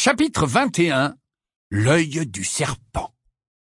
Chapitre 21. L'œil du serpent.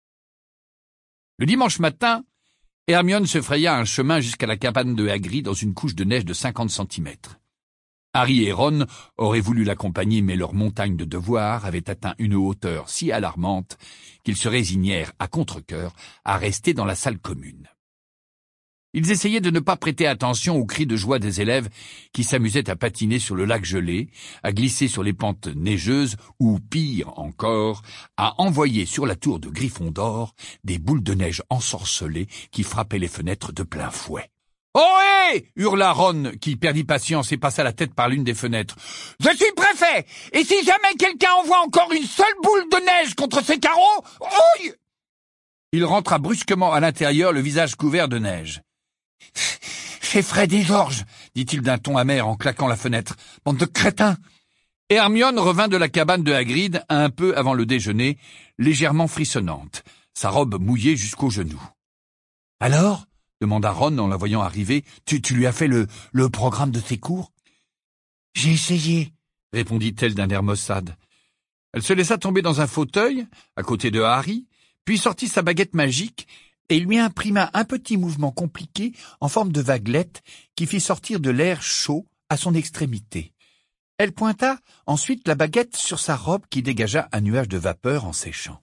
Le dimanche matin, Hermione se fraya un chemin jusqu'à la cabane de Hagrid dans une couche de neige de 50 centimètres. Harry et Ron auraient voulu l'accompagner, mais leur montagne de devoirs avait atteint une hauteur si alarmante qu'ils se résignèrent à contre-cœur à rester dans la salle commune. Ils essayaient de ne pas prêter attention aux cris de joie des élèves qui s'amusaient à patiner sur le lac gelé, à glisser sur les pentes neigeuses ou, pire encore, à envoyer sur la tour de Gryffondor des boules de neige ensorcelées qui frappaient les fenêtres de plein fouet. « Ohé !» hurla Ron, qui perdit patience et passa la tête par l'une des fenêtres. « Je suis préfet, et si jamais quelqu'un envoie encore une seule boule de neige contre ces carreaux, ouille !» Il rentra brusquement à l'intérieur, le visage couvert de neige. « C'est Fred et George, dit-il d'un ton amer en claquant la fenêtre. Bande de crétins !» Hermione revint de la cabane de Hagrid un peu avant le déjeuner, légèrement frissonnante, sa robe mouillée jusqu'aux genoux. « Alors ?» demanda Ron en la voyant arriver. « Tu lui as fait le programme de tes cours ?»« J'ai essayé, » répondit-elle d'un air maussade. Elle se laissa tomber dans un fauteuil, à côté de Harry, puis sortit sa baguette magique et lui imprima un petit mouvement compliqué en forme de vaguelette qui fit sortir de l'air chaud à son extrémité. Elle pointa ensuite la baguette sur sa robe qui dégagea un nuage de vapeur en séchant.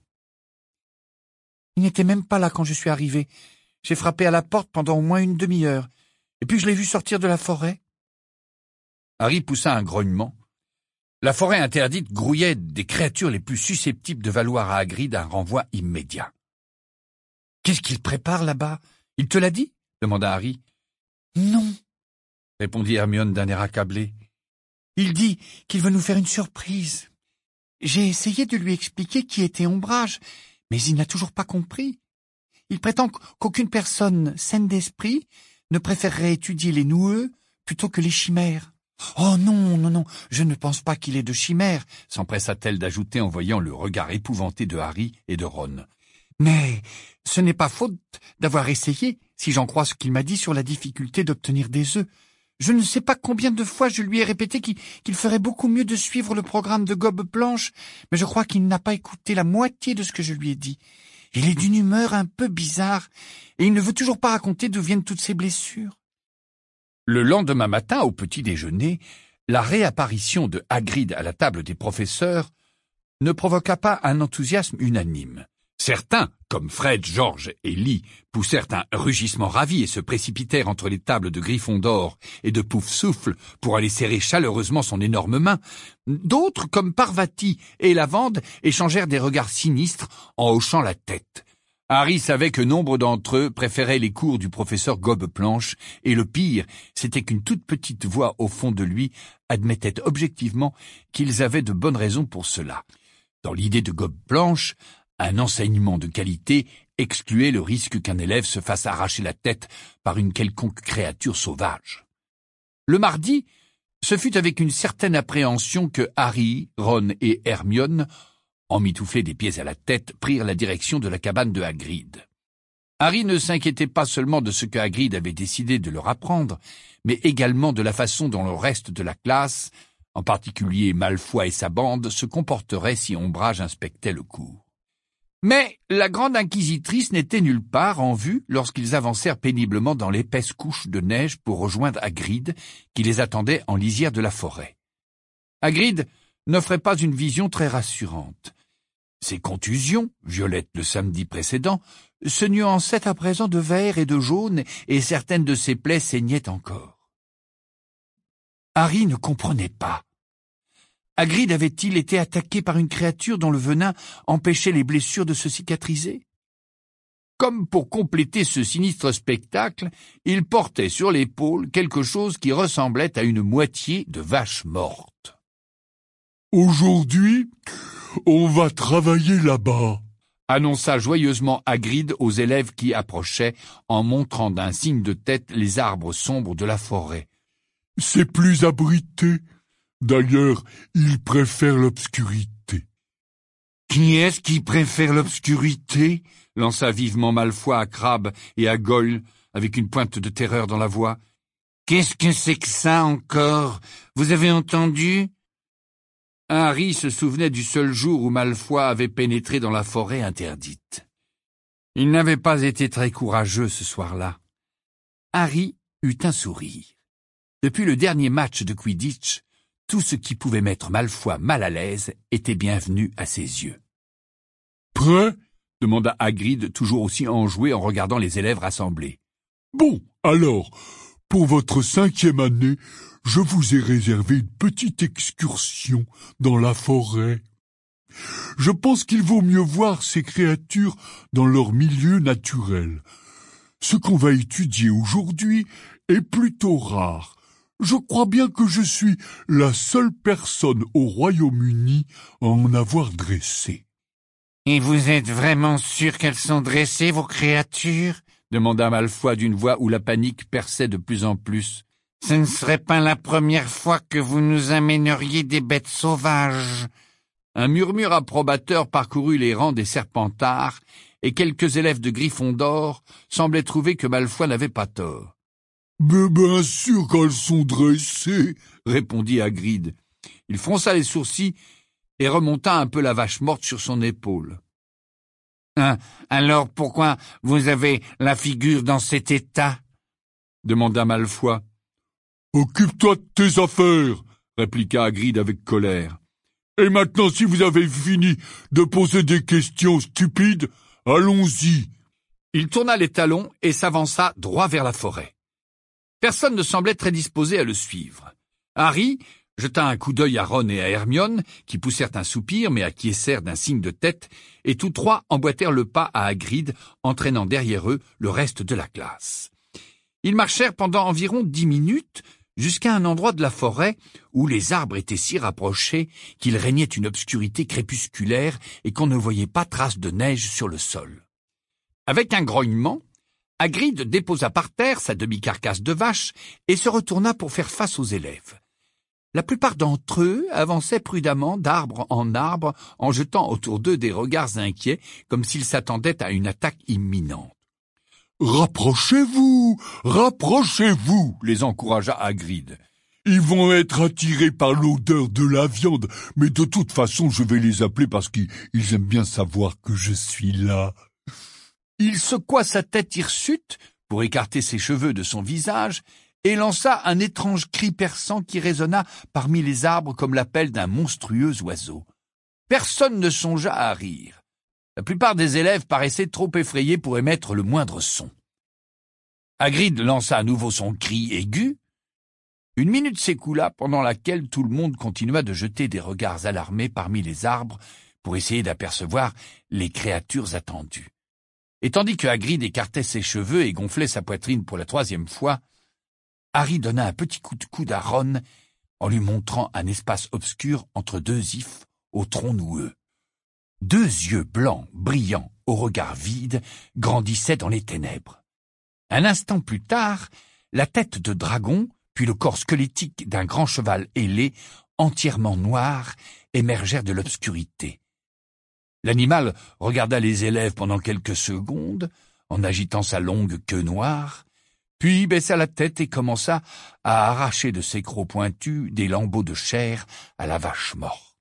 Il n'était même pas là quand je suis arrivée. J'ai frappé à la porte pendant au moins une demi-heure, et puis je l'ai vu sortir de la forêt. Harry poussa un grognement. La forêt interdite grouillait des créatures les plus susceptibles de valoir à Hagrid un renvoi immédiat. « Qu'est-ce qu'il prépare là-bas? Il te l'a dit ?» demanda Harry. « Non, » répondit Hermione d'un air accablé. « Il dit qu'il veut nous faire une surprise. J'ai essayé de lui expliquer qui était Ombrage, mais il n'a toujours pas compris. Il prétend qu'aucune personne saine d'esprit ne préférerait étudier les noueux plutôt que les chimères. »« Oh non, je ne pense pas qu'il ait de chimères, » s'empressa-t-elle d'ajouter en voyant le regard épouvanté de Harry et de Ron. « Mais ce n'est pas faute d'avoir essayé, si j'en crois ce qu'il m'a dit sur la difficulté d'obtenir des œufs. Je ne sais pas combien de fois je lui ai répété qu'il ferait beaucoup mieux de suivre le programme de Gobe Blanche, mais je crois qu'il n'a pas écouté la moitié de ce que je lui ai dit. Il est d'une humeur un peu bizarre, et il ne veut toujours pas raconter d'où viennent toutes ses blessures. » Le lendemain matin, au petit déjeuner, la réapparition de Hagrid à la table des professeurs ne provoqua pas un enthousiasme unanime. Certains, comme Fred, George et Lee, poussèrent un rugissement ravi et se précipitèrent entre les tables de Gryffondor et de Poufsouffle pour aller serrer chaleureusement son énorme main. D'autres, comme Parvati et Lavande, échangèrent des regards sinistres en hochant la tête. Harry savait que nombre d'entre eux préféraient les cours du professeur Gobe-Planche, et le pire, c'était qu'une toute petite voix au fond de lui admettait objectivement qu'ils avaient de bonnes raisons pour cela. Dans l'idée de Gobe-Planche, un enseignement de qualité excluait le risque qu'un élève se fasse arracher la tête par une quelconque créature sauvage. Le mardi, ce fut avec une certaine appréhension que Harry, Ron et Hermione, emmitouflés des pieds à la tête, prirent la direction de la cabane de Hagrid. Harry ne s'inquiétait pas seulement de ce que Hagrid avait décidé de leur apprendre, mais également de la façon dont le reste de la classe, en particulier Malfoy et sa bande, se comporterait si Ombrage inspectait le cours. Mais la grande inquisitrice n'était nulle part en vue lorsqu'ils avancèrent péniblement dans l'épaisse couche de neige pour rejoindre Hagrid, qui les attendait en lisière de la forêt. Hagrid n'offrait pas une vision très rassurante. Ses contusions, violettes le samedi précédent, se nuançaient à présent de vert et de jaune, et certaines de ses plaies saignaient encore. Harry ne comprenait pas. Hagrid avait-il été attaqué par une créature dont le venin empêchait les blessures de se cicatriser? Comme pour compléter ce sinistre spectacle, il portait sur l'épaule quelque chose qui ressemblait à une moitié de vache morte. « Aujourd'hui, on va travailler là-bas », annonça joyeusement Hagrid aux élèves qui approchaient en montrant d'un signe de tête les arbres sombres de la forêt. « C'est plus abrité. D'ailleurs, il préfère l'obscurité. »« Qui est-ce qui préfère l'obscurité ?» lança vivement Malfoy à Crabbe et à Goyle, avec une pointe de terreur dans la voix. « Qu'est-ce que c'est que ça encore? Vous avez entendu » Harry se souvenait du seul jour où Malfoy avait pénétré dans la forêt interdite. Il n'avait pas été très courageux ce soir-là. Harry eut un sourire. Depuis le dernier match de Quidditch, tout ce qui pouvait mettre Malfoy mal à l'aise était bienvenu à ses yeux. « Prêt ?» demanda Hagrid, toujours aussi enjoué en regardant les élèves rassemblés. « Bon, alors, pour votre 5e année, je vous ai réservé une petite excursion dans la forêt. Je pense qu'il vaut mieux voir ces créatures dans leur milieu naturel. Ce qu'on va étudier aujourd'hui est plutôt rare. Je crois bien que je suis la seule personne au Royaume-Uni à en avoir dressé. » « Et vous êtes vraiment sûr qu'elles sont dressées, vos créatures ?» demanda Malfoy d'une voix où la panique perçait de plus en plus. « Ce ne serait pas la première fois que vous nous amèneriez des bêtes sauvages. » Un murmure approbateur parcourut les rangs des Serpentards, et quelques élèves de Gryffondor semblaient trouver que Malfoy n'avait pas tort. « Mais bien sûr qu'elles sont dressées, » répondit Hagrid. Il fronça les sourcils et remonta un peu la vache morte sur son épaule. « Alors pourquoi vous avez la figure dans cet état ?» demanda Malfoy. « Occupe-toi de tes affaires, » répliqua Hagrid avec colère. « Et maintenant, si vous avez fini de poser des questions stupides, allons-y. » Il tourna les talons et s'avança droit vers la forêt. Personne ne semblait très disposé à le suivre. Harry jeta un coup d'œil à Ron et à Hermione, qui poussèrent un soupir mais acquiescèrent d'un signe de tête, et tous trois emboîtèrent le pas à Hagrid, entraînant derrière eux le reste de la classe. Ils marchèrent pendant environ 10 minutes, jusqu'à un endroit de la forêt où les arbres étaient si rapprochés qu'il régnait une obscurité crépusculaire et qu'on ne voyait pas trace de neige sur le sol. Avec un grognement, Hagrid déposa par terre sa demi-carcasse de vache et se retourna pour faire face aux élèves. La plupart d'entre eux avançaient prudemment d'arbre en arbre en jetant autour d'eux des regards inquiets comme s'ils s'attendaient à une attaque imminente. « Rapprochez-vous, rapprochez-vous » les encouragea Hagrid. « Ils vont être attirés par l'odeur de la viande, mais de toute façon je vais les appeler parce qu'ils aiment bien savoir que je suis là. » Il secoua sa tête hirsute pour écarter ses cheveux de son visage et lança un étrange cri perçant qui résonna parmi les arbres comme l'appel d'un monstrueux oiseau. Personne ne songea à rire. La plupart des élèves paraissaient trop effrayés pour émettre le moindre son. Hagrid lança à nouveau son cri aigu. Une minute s'écoula pendant laquelle tout le monde continua de jeter des regards alarmés parmi les arbres pour essayer d'apercevoir les créatures attendues. Et tandis que Hagrid écartait ses cheveux et gonflait sa poitrine pour la 3e fois, Harry donna un petit coup de coude à Ron en lui montrant un espace obscur entre 2 ifs au tronc noueux. 2 yeux blancs, brillants, au regard vide, grandissaient dans les ténèbres. Un instant plus tard, la tête de dragon, puis le corps squelettique d'un grand cheval ailé, entièrement noir, émergèrent de l'obscurité. L'animal regarda les élèves pendant quelques secondes, en agitant sa longue queue noire, puis baissa la tête et commença à arracher de ses crocs pointus des lambeaux de chair à la vache morte.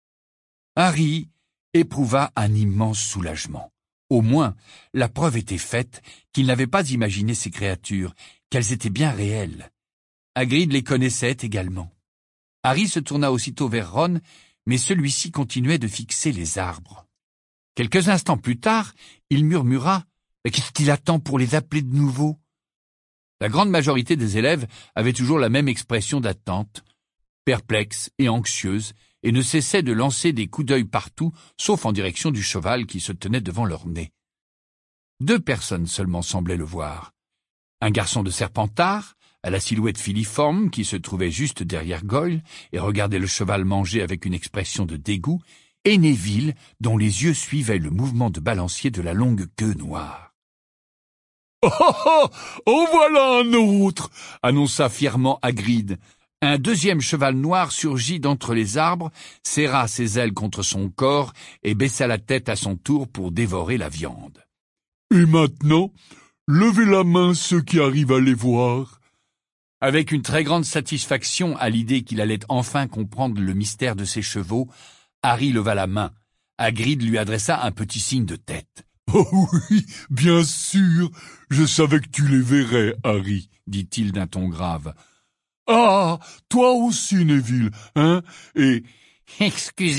Harry éprouva un immense soulagement. Au moins, la preuve était faite qu'il n'avait pas imaginé ces créatures, qu'elles étaient bien réelles. Hagrid les connaissait également. Harry se tourna aussitôt vers Ron, mais celui-ci continuait de fixer les arbres. Quelques instants plus tard, il murmura « Mais qu'est-ce qu'il attend pour les appeler de nouveau ?» La grande majorité des élèves avaient toujours la même expression d'attente, perplexe et anxieuse, et ne cessaient de lancer des coups d'œil partout, sauf en direction du cheval qui se tenait devant leur nez. 2 personnes seulement semblaient le voir. Un garçon de Serpentard, à la silhouette filiforme, qui se trouvait juste derrière Goyle et regardait le cheval manger avec une expression de dégoût, et Neville, dont les yeux suivaient le mouvement de balancier de la longue queue noire. « Oh, en voilà un autre !» annonça fièrement Hagrid. Un 2e cheval noir surgit d'entre les arbres, serra ses ailes contre son corps et baissa la tête à son tour pour dévorer la viande. « Et maintenant, levez la main ceux qui arrivent à les voir. » Avec une très grande satisfaction à l'idée qu'il allait enfin comprendre le mystère de ses chevaux, Harry leva la main. Hagrid lui adressa un petit signe de tête. « Oh oui, bien sûr, je savais que tu les verrais, Harry, » dit-il d'un ton grave. « Ah, toi aussi, Neville, hein, et... » « Excusez-moi »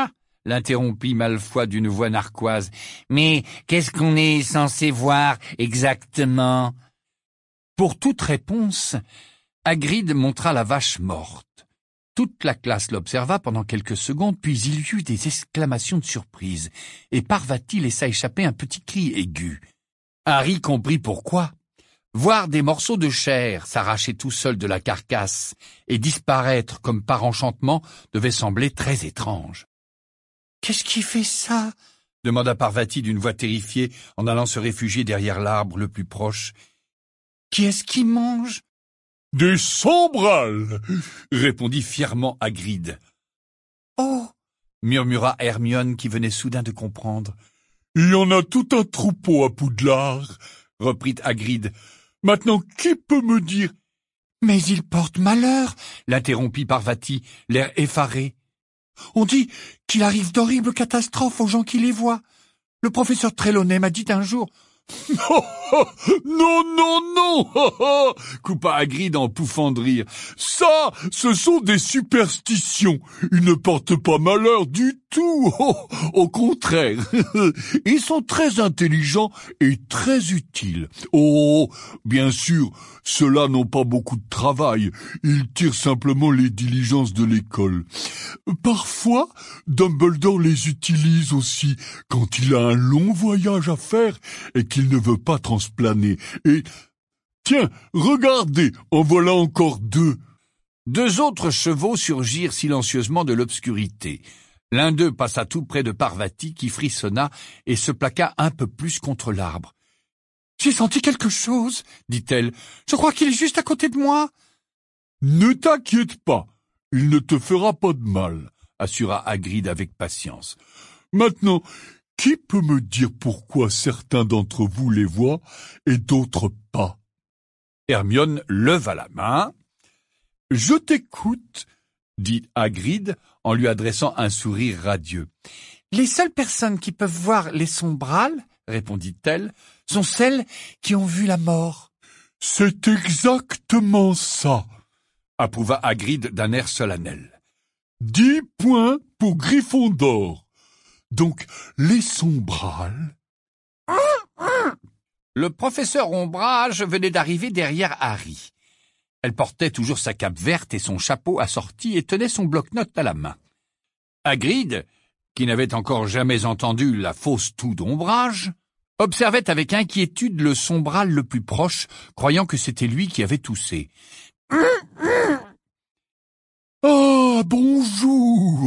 l'interrompit Malfoy d'une voix narquoise. « Mais qu'est-ce qu'on est censé voir exactement ?» Pour toute réponse, Hagrid montra la vache morte. Toute la classe l'observa pendant quelques secondes, puis il y eut des exclamations de surprise, et Parvati laissa échapper un petit cri aigu. Harry comprit pourquoi. Voir des morceaux de chair s'arracher tout seuls de la carcasse et disparaître comme par enchantement devait sembler très étrange. « Qu'est-ce qui fait ça ?» demanda Parvati d'une voix terrifiée en allant se réfugier derrière l'arbre le plus proche. « Qui est-ce qui mange ?»« Des sombrales !» répondit fièrement Hagrid. « Oh !» murmura Hermione qui venait soudain de comprendre. « Il y en a tout un troupeau à Poudlard !» reprit Hagrid. « Maintenant, qui peut me dire... » « Mais il porte malheur !» l'interrompit Parvati, l'air effaré. « On dit qu'il arrive d'horribles catastrophes aux gens qui les voient. Le professeur Trelawney m'a dit un jour... » « Non, non, non !» coupa Hagrid en pouffant de rire. « Ça, ce sont des superstitions. Ils ne portent pas malheur du tout. Au contraire, ils sont très intelligents et très utiles. Oh, bien sûr, ceux-là n'ont pas beaucoup de travail. Ils tirent simplement les diligences de l'école. Parfois, Dumbledore les utilise aussi quand il a un long voyage à faire et qu'il ne veut pas transplaner. Et... Tiens, regardez, en voilà encore deux. » Deux autres chevaux surgirent silencieusement de l'obscurité. L'un d'eux passa tout près de Parvati qui frissonna et se plaqua un peu plus contre l'arbre. « J'ai senti quelque chose, » dit-elle. « Je crois qu'il est juste à côté de moi. »« Ne t'inquiète pas, il ne te fera pas de mal, » assura Hagrid avec patience. « Maintenant, qui peut me dire pourquoi certains d'entre vous les voient et d'autres pas ?» Hermione leva la main. « Je t'écoute, » dit Hagrid en lui adressant un sourire radieux. « Les seules personnes qui peuvent voir les sombrales, répondit-elle, sont celles qui ont vu la mort. »« C'est exactement ça, » approuva Hagrid d'un air solennel. 10 points pour Gryffondor. Donc, les sombrales... Le professeur Ombrage venait d'arriver derrière Harry. Elle portait toujours sa cape verte et son chapeau assorti et tenait son bloc-notes à la main. Hagrid, qui n'avait encore jamais entendu la fausse toux d'Ombrage, observait avec inquiétude le sombral le plus proche, croyant que c'était lui qui avait toussé. « Ah, bonjour !»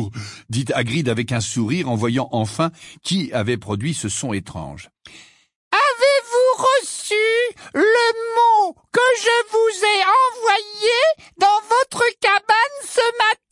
dit Hagrid avec un sourire en voyant enfin qui avait produit ce son étrange. « Avez-vous reçu le mot que je vous ai envoyé dans votre cabane ce matin ?»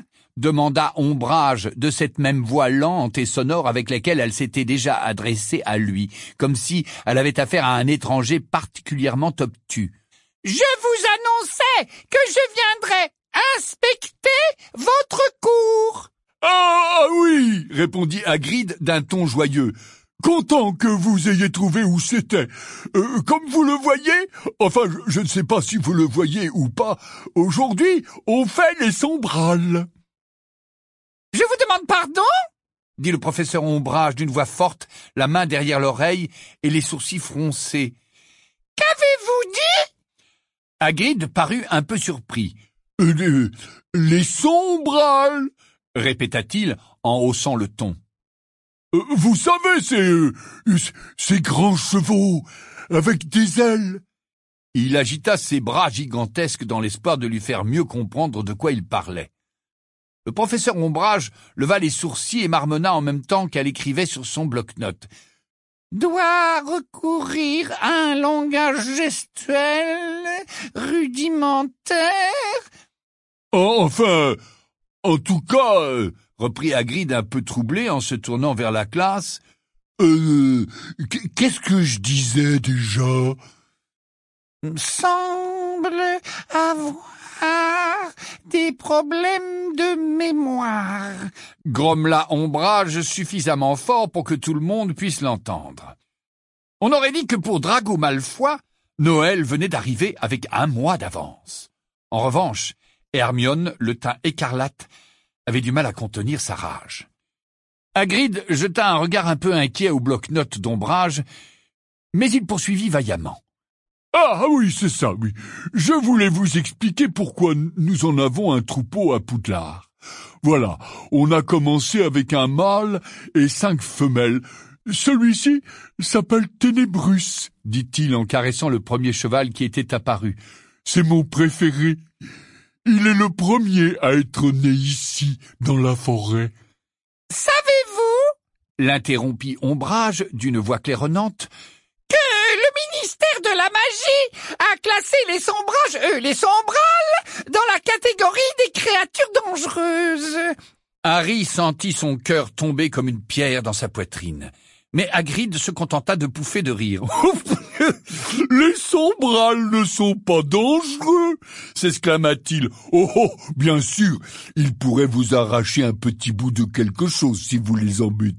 demanda Ombrage de cette même voix lente et sonore avec laquelle elle s'était déjà adressée à lui, comme si elle avait affaire à un étranger particulièrement obtus. « Je vous annonçais que je viendrais inspecter votre cour. »« Ah oui !» répondit Hagrid d'un ton joyeux. « Content que vous ayez trouvé où c'était. Comme vous le voyez, enfin, je ne sais pas si vous le voyez ou pas, aujourd'hui, on fait les sombrales. »« Je vous demande pardon ?» dit le professeur Ombrage d'une voix forte, la main derrière l'oreille et les sourcils froncés. « Qu'avez-vous dit ?» Hagrid parut un peu surpris. Les sombrales !» répéta-t-il en haussant le ton. Vous savez, ces grands chevaux avec des ailes. Il agita ses bras gigantesques dans l'espoir de lui faire mieux comprendre de quoi il parlait. Le professeur Ombrage leva les sourcils et marmonna en même temps qu'elle écrivait sur son bloc-notes. « Doit recourir à un langage gestuel rudimentaire. » Enfin, en tout cas, reprit Hagrid un peu troublé en se tournant vers la classe. Qu'est-ce que je disais déjà ? semble avoir des problèmes de mémoire. Grommela Ombrage suffisamment fort pour que tout le monde puisse l'entendre. On aurait dit que pour Drago Malfoy, Noël venait d'arriver avec 1 mois d'avance. En revanche, Hermione, le teint écarlate, avait du mal à contenir sa rage. Hagrid jeta un regard un peu inquiet au bloc-notes d'Ombrage, mais il poursuivit vaillamment. Ah oui, c'est ça, oui. Je voulais vous expliquer pourquoi nous en avons un troupeau à Poudlard. Voilà, on a commencé avec un mâle et 5 femelles. Celui-ci s'appelle Ténébrus, dit-il en caressant le premier cheval qui était apparu. C'est mon préféré. Il est le premier à être né ici, dans la forêt. Savez-vous, L'interrompit Ombrage d'une voix claironnante, que le ministère de la Magie a classé les sombrales dans la catégorie des créatures dangereuses. Harry sentit son cœur tomber comme une pierre dans sa poitrine. Mais Hagrid se contenta de pouffer de rire. « Les sombrales ne sont pas dangereux !» s'exclama-t-il. « Oh, bien sûr, ils pourraient vous arracher un petit bout de quelque chose si vous les embêtiez. »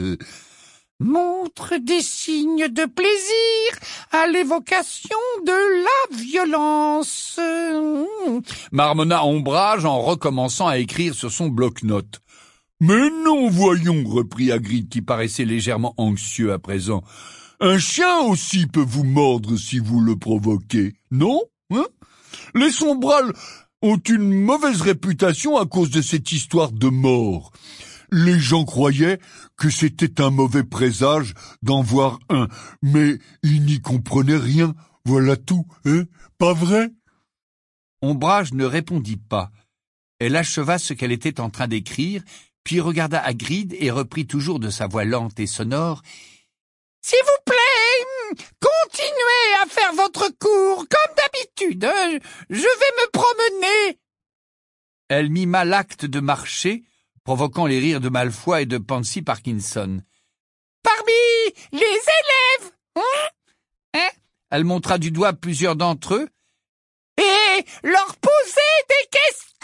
Montre des signes de plaisir à l'évocation de la violence. Marmonna Ombrage en recommençant à écrire sur son bloc-notes. Mais non, voyons, reprit Hagrid qui paraissait légèrement anxieux à présent. Un chien aussi peut vous mordre si vous le provoquez, non? Les sombrales ont une mauvaise réputation à cause de cette histoire de mort. Les gens croyaient que c'était un mauvais présage d'en voir un, mais ils n'y comprenaient rien, voilà tout, hein? Pas vrai? Ombrage ne répondit pas. Elle acheva ce qu'elle était en train d'écrire, puis regarda Hagrid et reprit toujours de sa voix lente et sonore. « S'il vous plaît, continuez à faire votre cours, comme d'habitude. Je vais me promener. » Elle mima l'acte de marcher, provoquant les rires de Malfoy et de Pansy Parkinson. « Parmi les élèves, Elle montra du doigt plusieurs d'entre eux. « et leur poser des questions. »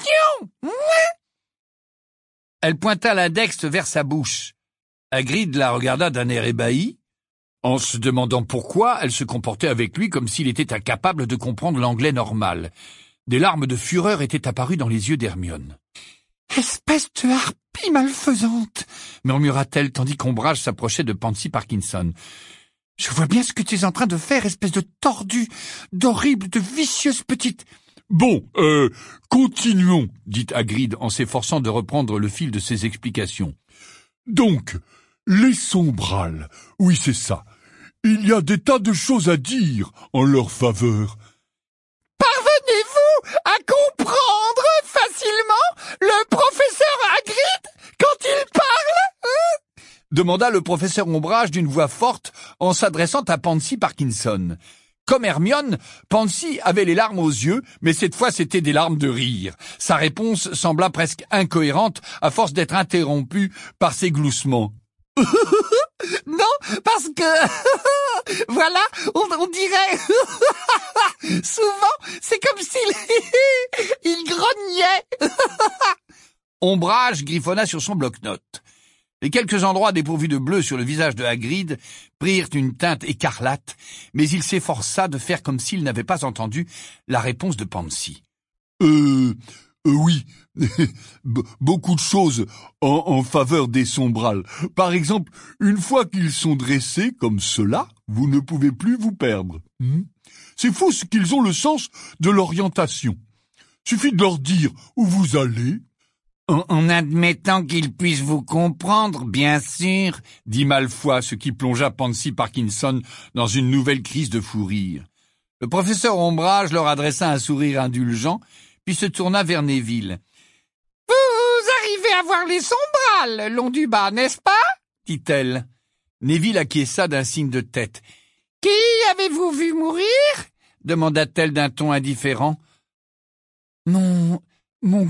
Elle pointa l'index vers sa bouche. Hagrid la regarda d'un air ébahi, en se demandant pourquoi elle se comportait avec lui comme s'il était incapable de comprendre l'anglais normal. Des larmes de fureur étaient apparues dans les yeux d'Hermione. « Espèce de harpie malfaisante !» murmura-t-elle tandis qu'Ombrage s'approchait de Pansy Parkinson. « Je vois bien ce que tu es en train de faire, espèce de tordue, d'horrible, de vicieuse petite... » Bon, continuons, dit Hagrid en s'efforçant de reprendre le fil de ses explications. Donc, les sombrales, oui c'est ça. Il y a des tas de choses à dire en leur faveur. Parvenez-vous à comprendre facilement le professeur Hagrid quand il parle? Demanda le professeur Ombrage d'une voix forte en s'adressant à Pansy Parkinson. Comme Hermione, Pansy avait les larmes aux yeux, mais cette fois c'était des larmes de rire. Sa réponse sembla presque incohérente à force d'être interrompue par ses gloussements. Non, parce que... voilà, on dirait... souvent, c'est comme s'il... il grognait. Ombrage griffonna sur son bloc-notes. Les quelques endroits dépourvus de bleu sur le visage de Hagrid prirent une teinte écarlate, mais il s'efforça de faire comme s'il n'avait pas entendu la réponse de Pansy. Oui, beaucoup de choses en faveur des sombrales. Par exemple, une fois qu'ils sont dressés comme cela, vous ne pouvez plus vous perdre. C'est fou ce qu'ils ont le sens de l'orientation. Suffit de leur dire où vous allez. En admettant qu'ils puissent vous comprendre, bien sûr, dit Malfoy, ce qui plongea Pansy Parkinson dans une nouvelle crise de fou rire. Le professeur Ombrage leur adressa un sourire indulgent, puis se tourna vers Neville. « Vous arrivez à voir les sombrales le long du bas, n'est-ce pas ?» dit-elle. Neville acquiesça d'un signe de tête. « Qui avez-vous vu mourir ?» demanda-t-elle d'un ton indifférent. « Mon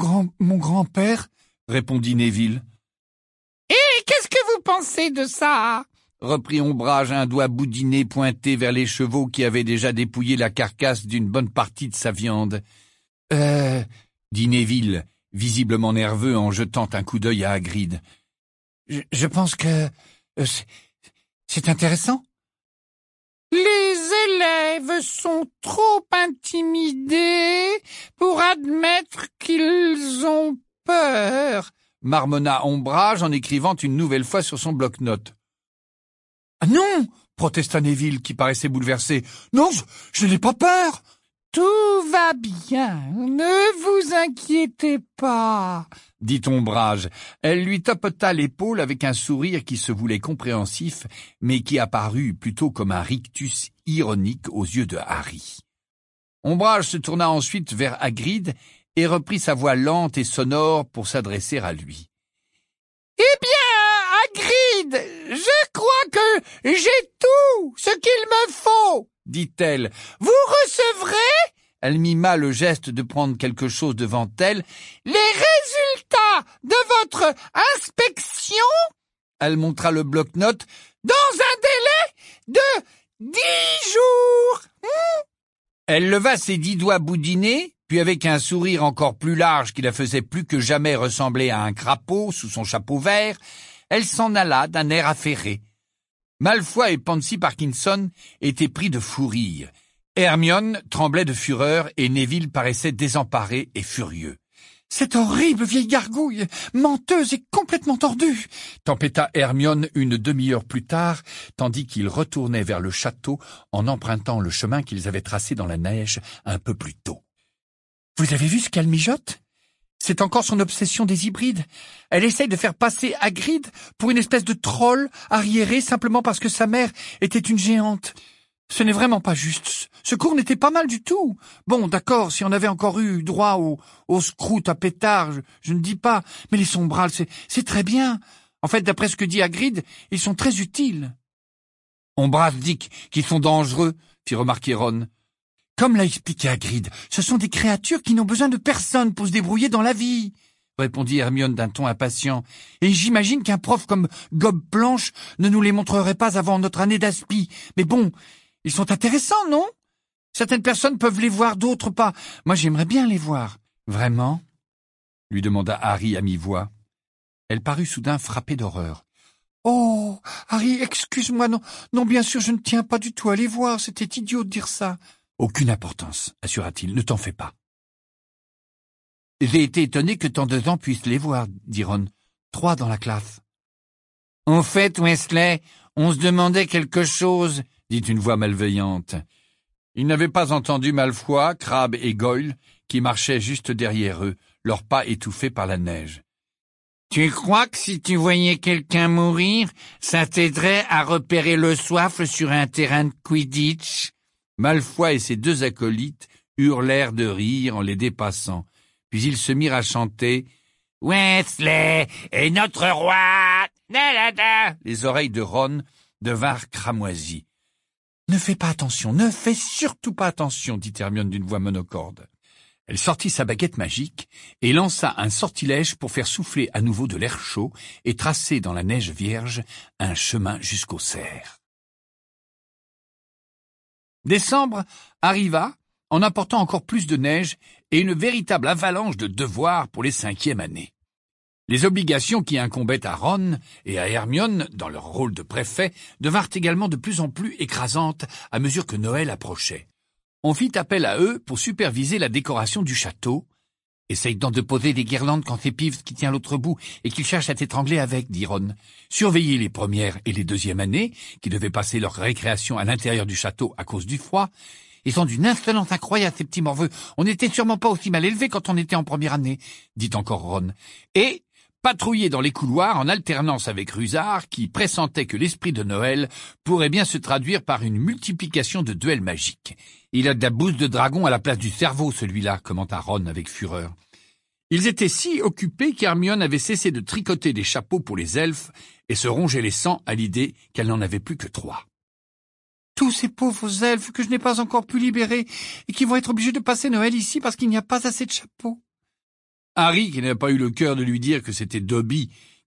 grand-père, répondit Neville. « Et qu'est-ce que vous pensez de ça ?» reprit Ombrage, un doigt boudiné pointé vers les chevaux qui avaient déjà dépouillé la carcasse d'une bonne partie de sa viande. Dit Neville, visiblement nerveux en jetant un coup d'œil à Hagrid. Je pense que c'est intéressant. Les élèves sont trop intimidés pour admettre qu'ils ont peur, marmonna Ombrage en écrivant une nouvelle fois sur son bloc-notes. « Ah non !» protesta Neville, qui paraissait bouleversé. « Non, je n'ai pas peur !»« Tout va bien, ne vous inquiétez pas, » dit Ombrage. Elle lui tapota l'épaule avec un sourire qui se voulait compréhensif, mais qui apparut plutôt comme un rictus ironique aux yeux de Harry. Ombrage se tourna ensuite vers Hagrid et reprit sa voix lente et sonore pour s'adresser à lui. « Eh bien, Hagrid, je crois que j'ai tout ce qu'il me faut, » dit-elle. « Vous recevrez, » elle mima le geste de prendre quelque chose devant elle, « les résultats de votre inspection, » elle montra le bloc-notes, « dans un délai de 10 jours. » Elle leva ses 10 doigts boudinés, puis avec un sourire encore plus large qui la faisait plus que jamais ressembler à un crapaud sous son chapeau vert, elle s'en alla d'un air affairé. Malfoy et Pansy Parkinson étaient pris de fou rire. Hermione tremblait de fureur et Neville paraissait désemparé et furieux. « Cette horrible vieille gargouille, menteuse et complètement tordue !» tempêta Hermione une demi-heure plus tard, tandis qu'ils retournaient vers le château en empruntant le chemin qu'ils avaient tracé dans la neige un peu plus tôt. « Vous avez vu ce qu'elle mijote ? C'est encore son obsession des hybrides. Elle essaye de faire passer Hagrid pour une espèce de troll arriéré simplement parce que sa mère était une géante. Ce n'est vraiment pas juste. Ce cours n'était pas mal du tout. Bon, d'accord, si on avait encore eu droit au scrout à pétard, je ne dis pas, mais les sombrales, c'est très bien. En fait, d'après ce que dit Hagrid, ils sont très utiles. »« Ombrage dit qu'ils sont dangereux, » fit remarquer Ron. « Comme l'a expliqué Hagrid, ce sont des créatures qui n'ont besoin de personne pour se débrouiller dans la vie, » répondit Hermione d'un ton impatient. « Et j'imagine qu'un prof comme Gobe Planche ne nous les montrerait pas avant notre année d'aspi. Mais bon, ils sont intéressants, non ? Certaines personnes peuvent les voir, d'autres pas. Moi, j'aimerais bien les voir. »« Vraiment ?» lui demanda Harry à mi-voix. Elle parut soudain frappée d'horreur. « Oh, Harry, excuse-moi, non, bien sûr, je ne tiens pas du tout à les voir. C'était idiot de dire ça. » « Aucune importance, assura-t-il, ne t'en fais pas. »« J'ai été étonné que tant de gens puissent les voir, » dit Ron. 3 dans la classe. « En fait, Weasley, on se demandait quelque chose, » dit une voix malveillante. Ils n'avaient pas entendu Malfoy, Crabbe et Goyle, qui marchaient juste derrière eux, leurs pas étouffés par la neige. « Tu crois que si tu voyais quelqu'un mourir, ça t'aiderait à repérer le soif sur un terrain de Quidditch ?» Malfoy et ses 2 acolytes hurlèrent de rire en les dépassant, puis ils se mirent à chanter « Weasley est notre roi !» Les oreilles de Ron devinrent cramoisies. « Ne fais pas attention, ne fais surtout pas attention !» dit Hermione d'une voix monocorde. Elle sortit sa baguette magique et lança un sortilège pour faire souffler à nouveau de l'air chaud et tracer dans la neige vierge un chemin jusqu'au cerf. Décembre arriva en apportant encore plus de neige et une véritable avalanche de devoirs pour les 5e années. Les obligations qui incombaient à Ron et à Hermione, dans leur rôle de préfet, devinrent également de plus en plus écrasantes à mesure que Noël approchait. On fit appel à eux pour superviser la décoration du château. « Essaye donc de poser des guirlandes quand c'est Peeves qui tient l'autre bout et qu'il cherche à t'étrangler avec, » dit Ron. « Surveiller les 1ère et les 2e années, qui devaient passer leur récréation à l'intérieur du château à cause du froid. Ils sont d'une insolence incroyable, ces petits morveux. On n'était sûrement pas aussi mal élevés quand on était en 1ère année, » dit encore Ron. Et patrouiller dans les couloirs en alternance avec Rusard, qui pressentait que l'esprit de Noël pourrait bien se traduire par une multiplication de duels magiques. « Il a de la bouse de dragon à la place du cerveau, celui-là, » commenta Ron avec fureur. Ils étaient si occupés qu'Hermione avait cessé de tricoter des chapeaux pour les elfes et se rongeait les sangs à l'idée qu'elle n'en avait plus que 3. « Tous ces pauvres elfes que je n'ai pas encore pu libérer et qui vont être obligés de passer Noël ici parce qu'il n'y a pas assez de chapeaux. » Harry, qui n'avait pas eu le cœur de lui dire que c'était Dobby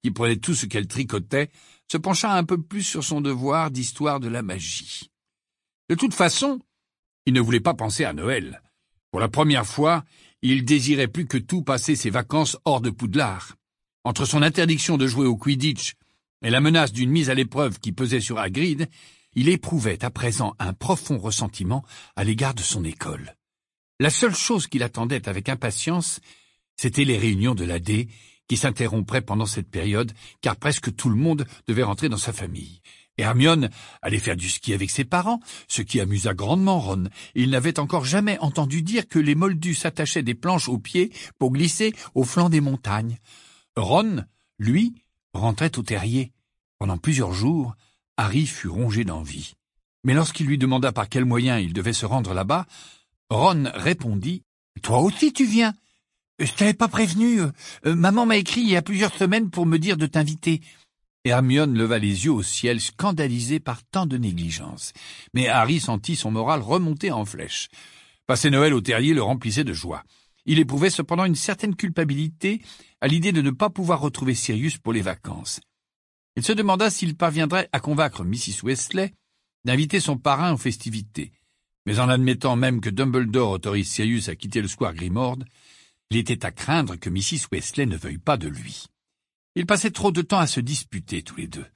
qui prenait tout ce qu'elle tricotait, se pencha un peu plus sur son devoir d'histoire de la magie. De toute façon, il ne voulait pas penser à Noël. Pour la première fois, il désirait plus que tout passer ses vacances hors de Poudlard. Entre son interdiction de jouer au Quidditch et la menace d'une mise à l'épreuve qui pesait sur Hagrid, il éprouvait à présent un profond ressentiment à l'égard de son école. La seule chose qu'il attendait avec impatience, c'étaient les réunions de l'AD qui s'interrompraient pendant cette période, car presque tout le monde devait rentrer dans sa famille. Et Hermione allait faire du ski avec ses parents, ce qui amusa grandement Ron. Il n'avait encore jamais entendu dire que les moldus s'attachaient des planches aux pieds pour glisser au flanc des montagnes. Ron, lui, rentrait au terrier. Pendant plusieurs jours, Harry fut rongé d'envie. Mais lorsqu'il lui demanda par quel moyen il devait se rendre là-bas, Ron répondit « Toi aussi tu viens. Je t'avais pas prévenu. Maman m'a écrit il y a plusieurs semaines pour me dire de t'inviter. » Et Hermione leva les yeux au ciel, scandalisée par tant de négligence. Mais Harry sentit son moral remonter en flèche. Passer Noël au terrier le remplissait de joie. Il éprouvait cependant une certaine culpabilité à l'idée de ne pas pouvoir retrouver Sirius pour les vacances. Il se demanda s'il parviendrait à convaincre Mrs. Weasley d'inviter son parrain aux festivités. Mais en admettant même que Dumbledore autorise Sirius à quitter le square Grimmauld, il était à craindre que Mrs. Weasley ne veuille pas de lui. Ils passaient trop de temps à se disputer tous les deux.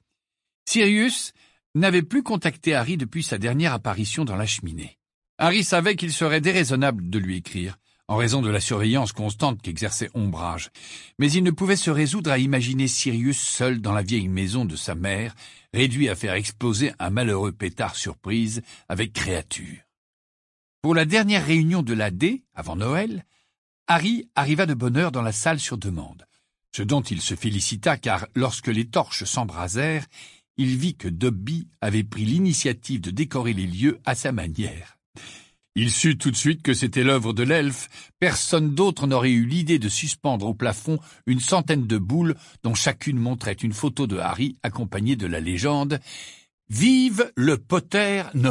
Sirius n'avait plus contacté Harry depuis sa dernière apparition dans la cheminée. Harry savait qu'il serait déraisonnable de lui écrire, en raison de la surveillance constante qu'exerçait Ombrage, mais il ne pouvait se résoudre à imaginer Sirius seul dans la vieille maison de sa mère, réduit à faire exploser un malheureux pétard surprise avec créature. Pour la dernière réunion de l'AD, avant Noël, Harry arriva de bonne heure dans la salle sur demande. Ce dont il se félicita car, lorsque les torches s'embrasèrent, il vit que Dobby avait pris l'initiative de décorer les lieux à sa manière. Il sut tout de suite que c'était l'œuvre de l'elfe. Personne d'autre n'aurait eu l'idée de suspendre au plafond une centaine de boules dont chacune montrait une photo de Harry accompagnée de la légende « Vive le Potter Noël ».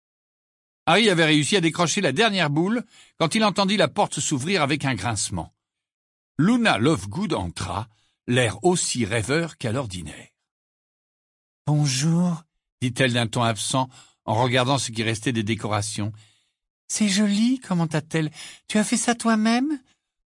Harry avait réussi à décrocher la dernière boule quand il entendit la porte s'ouvrir avec un grincement. Luna Lovegood entra, l'air aussi rêveur qu'à l'ordinaire. « Bonjour, » dit-elle d'un ton absent en regardant ce qui restait des décorations. « C'est joli, commenta-t-elle. Tu as fait ça toi-même ?»« Non, »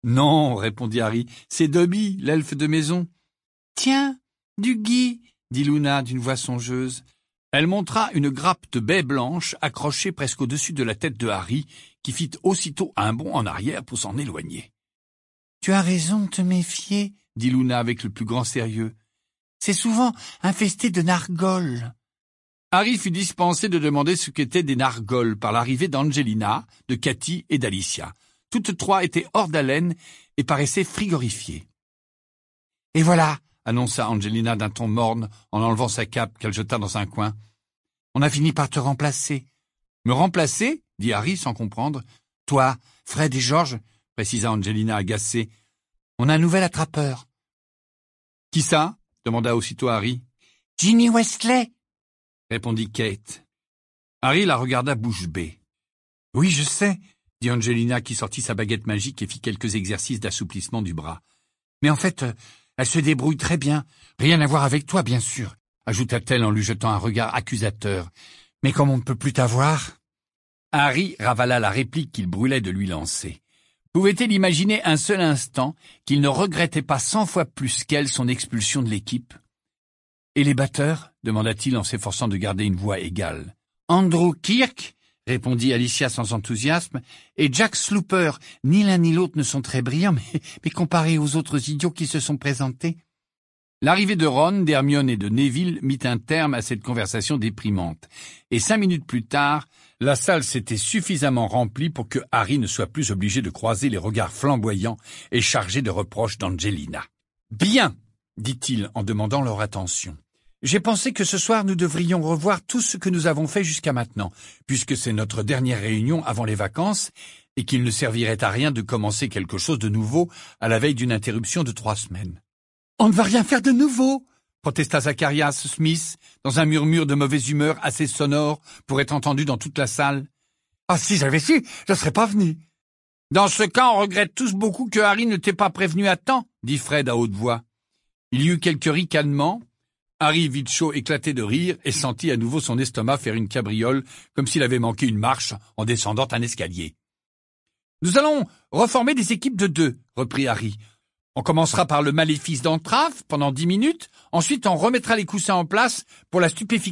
répondit Harry, « c'est Dobby, l'elfe de maison. »« Tiens, du gui, » dit Luna d'une voix songeuse. Elle montra une grappe de baies blanches accrochée presque au-dessus de la tête de Harry, qui fit aussitôt un bond en arrière pour s'en éloigner. « Tu as raison de te méfier, » dit Luna avec le plus grand sérieux. « C'est souvent infesté de nargoles. » Harry fut dispensé de demander ce qu'étaient des nargoles par l'arrivée d'Angelina, de Cathy et d'Alicia. Toutes trois étaient hors d'haleine et paraissaient frigorifiées. « Et voilà !» annonça Angelina d'un ton morne en enlevant sa cape qu'elle jeta dans un coin. « On a fini par te remplacer. »« Me remplacer ?» dit Harry sans comprendre. « Toi, Fred et George ?» précisa Angelina agacée. « On a un nouvel attrapeur. »« Qui ça ?» demanda aussitôt Harry. « Ginny Weasley !» répondit Kate. Harry la regarda bouche bée. « Oui, je sais » dit Angelina qui sortit sa baguette magique et fit quelques exercices d'assouplissement du bras. « Mais en fait, elle se débrouille très bien. Rien à voir avec toi, bien sûr » ajouta-t-elle en lui jetant un regard accusateur. « Mais comme on ne peut plus t'avoir... » Harry ravala la réplique qu'il brûlait de lui lancer. Pouvait-il imaginer un seul instant qu'il ne regrettait pas 100 fois plus qu'elle son expulsion de l'équipe? « Et les batteurs ?» demanda-t-il en s'efforçant de garder une voix égale. « Andrew Kirk ?» répondit Alicia sans enthousiasme, « et Jack Slooper. Ni l'un ni l'autre ne sont très brillants, mais comparés aux autres idiots qui se sont présentés. » L'arrivée de Ron, d'Hermione et de Neville mit un terme à cette conversation déprimante, et 5 minutes plus tard, la salle s'était suffisamment remplie pour que Harry ne soit plus obligé de croiser les regards flamboyants et chargés de reproches d'Angelina. « Bien !» dit-il en demandant leur attention. « J'ai pensé que ce soir nous devrions revoir tout ce que nous avons fait jusqu'à maintenant, puisque c'est notre dernière réunion avant les vacances, et qu'il ne servirait à rien de commencer quelque chose de nouveau à la veille d'une interruption de 3 semaines. »« On ne va rien faire de nouveau !» protesta Zacharias Smith, dans un murmure de mauvaise humeur assez sonore pour être entendu dans toute la salle. « Ah, si j'avais su, je ne serais pas venu. »« Dans ce cas, on regrette tous beaucoup que Harry ne t'ait pas prévenu à temps, » dit Fred à haute voix. Il y eut quelques ricanements. Harry vit Cho éclater de rire et sentit à nouveau son estomac faire une cabriole comme s'il avait manqué une marche en descendant un escalier. « Nous allons reformer des équipes de 2, reprit Harry. On commencera par le maléfice d'entrave pendant 10 minutes, ensuite on remettra les coussins en place pour la stupéfiction. »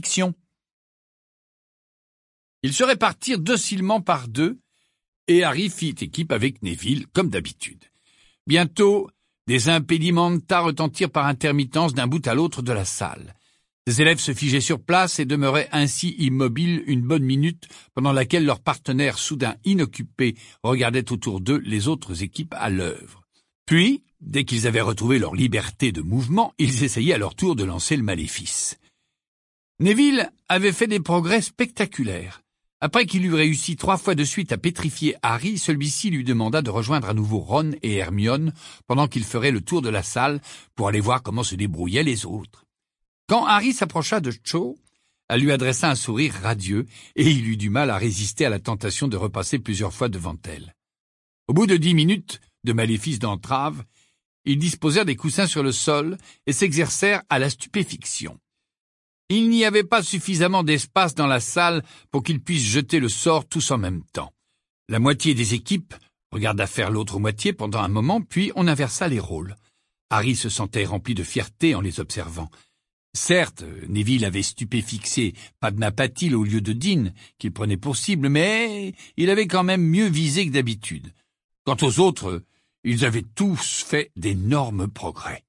Ils se répartirent docilement par 2, et Harry fit équipe avec Neville, comme d'habitude. Bientôt, des impedimenta retentirent par intermittence d'un bout à l'autre de la salle. Les élèves se figeaient sur place et demeuraient ainsi immobiles une bonne minute, pendant laquelle leurs partenaires soudain inoccupés regardaient autour d'eux les autres équipes à l'œuvre. Puis, dès qu'ils avaient retrouvé leur liberté de mouvement, ils essayaient à leur tour de lancer le maléfice. Neville avait fait des progrès spectaculaires. Après qu'il eut réussi 3 fois de suite à pétrifier Harry, celui-ci lui demanda de rejoindre à nouveau Ron et Hermione pendant qu'il ferait le tour de la salle pour aller voir comment se débrouillaient les autres. Quand Harry s'approcha de Cho, elle lui adressa un sourire radieux et il eut du mal à résister à la tentation de repasser plusieurs fois devant elle. Au bout de 10 minutes de maléfice d'entrave, ils disposèrent des coussins sur le sol et s'exercèrent à la stupéfiction. Il n'y avait pas suffisamment d'espace dans la salle pour qu'ils puissent jeter le sort tous en même temps. La moitié des équipes regarda faire l'autre moitié pendant un moment, puis on inversa les rôles. Harry se sentait rempli de fierté en les observant. Certes, Neville avait stupéfixé Padma Patil au lieu de Dean, qu'il prenait pour cible, mais il avait quand même mieux visé que d'habitude. Quant aux autres, ils avaient tous fait d'énormes progrès.